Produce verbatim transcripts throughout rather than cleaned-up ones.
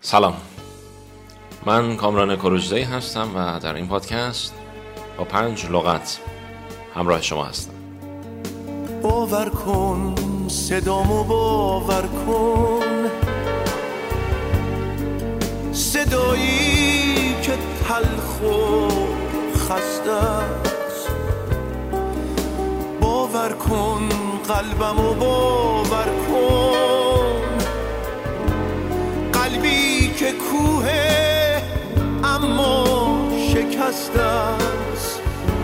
سلام، من کامران کروجزی هستم و در این پادکست با پنج لغت همراه شما هستم. باور کن صدامو، باور کن صدایی که تلخ و خسته است. باور کن قلبمو، باور کن قلبی که کوه اما شکسته است،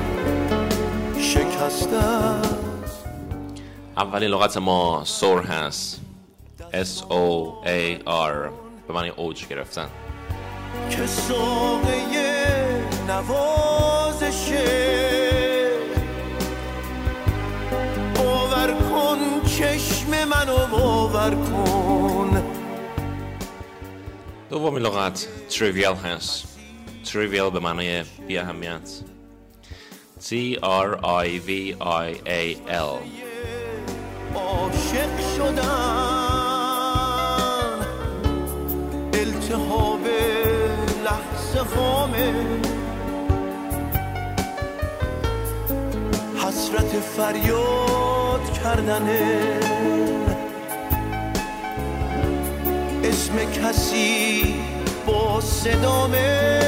شکسته است. اولین لغت ما سور هست. S O A R به معنی اوج گرفتن. که ساقه نوازشه، باور کن چشم منو، باور کن. دومین لغت تریویال هست. تریویال به معنی بی اهمیت. T R I V I A L. عاشق شدن التهاب لحظه خامه، حسرت فریاد کردنه، اسم کسی با صدامه،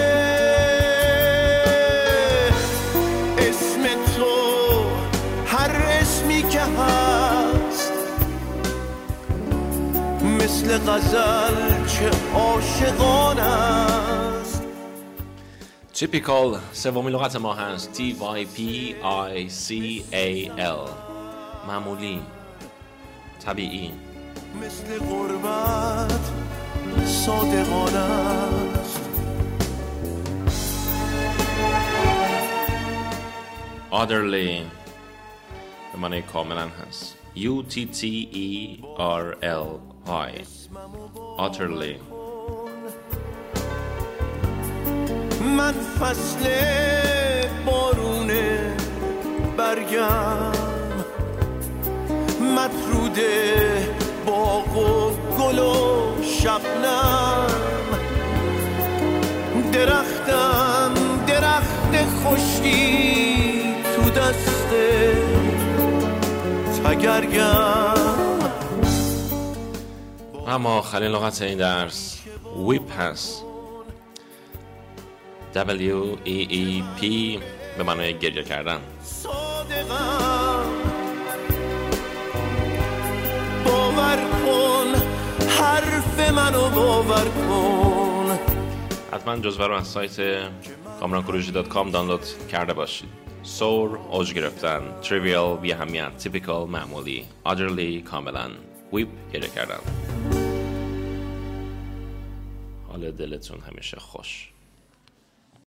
اسم تو هر اسمی که هست مثل غزل چه عاشقانه است. Typical سومین لغت ما هست. T Y P I C A L. معمولی، طبیعی. مثل غربت صادقانه است. Utterly به معنی کاملا هست. U T T E R L I. Utterly. من فصل بارون برگم، مطرود باغ و گل و شبنم، درختم درخت خشکی تو دست تگرگم. اما آخرین لغت این درس ویپ هست. W E E P به معنی گریه کردن. صادقم، باور کن حرف منو، باور کن. حتما جزوه رو از سایت کامران کروجی دات کام دانلود کرده باشید. سور اوج گرفتن، تریویال بی اهمیت، تیپیکال معمولی، utterly کاملا، ویپ گریه کردن. حال دلتون همیشه خوش.